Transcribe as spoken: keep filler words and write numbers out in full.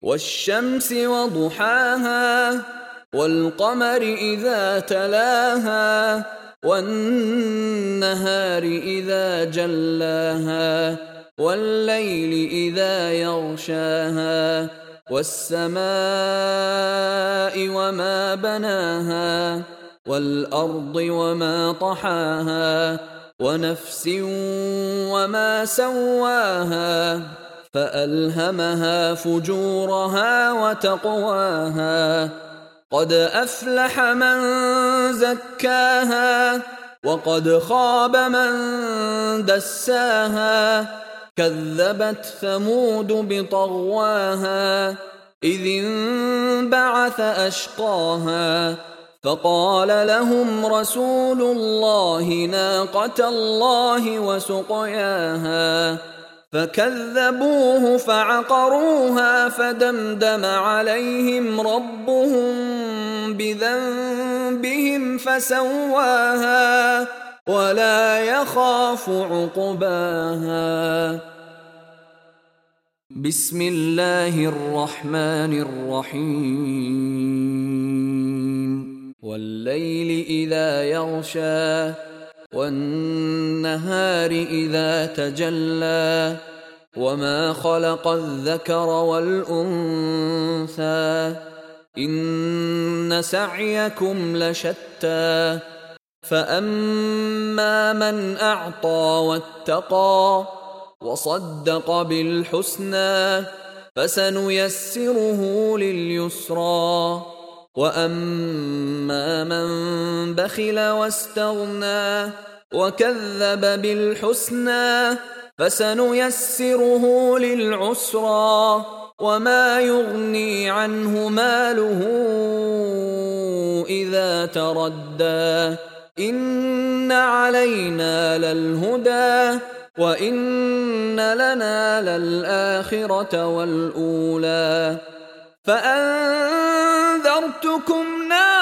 والشمس وضحاها والقمر إذا تلاها والنهار إذا جلاها والليل إذا يغشاها والسماء وما بناها والأرض وما طحاها ونفس وما سواها فألهمها فجورها وتقواها قد أفلح من زكاها وقد خاب من دساها كذبت ثمود بطغواها إذ انبعث أشقاها فقال لهم رسول الله ناقة الله وسقياها فكذبوه فعقروها فدمدم عليهم ربهم بذنبهم فسواها ولا يخاف عقباها. بسم الله الرحمن الرحيم. والليل إذا يغشى والنهار إذا تجلى وما خلق الذكر والأنثى إن سعيكم لشتى فأما من أعطى واتقى وصدق بالحسنى فسنيسره لليسرى وأما من بخل واستغنى وكذب بالحسنى فسنيسره للعسرى وما يغني عنه ماله إذا تردى إن علينا للهدى وإن لنا للآخرة والأولى فأنذرتكم نارا